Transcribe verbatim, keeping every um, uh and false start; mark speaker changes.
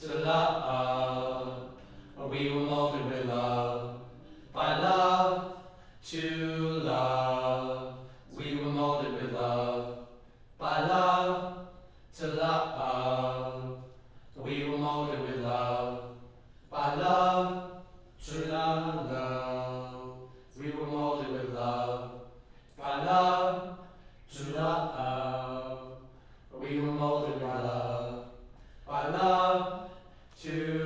Speaker 1: to love. We were molded with love, by love to love. We were molded with love, by love to love. We were molded with love, by love to love. We were molded with love, by love to love. We were molded with love, by love to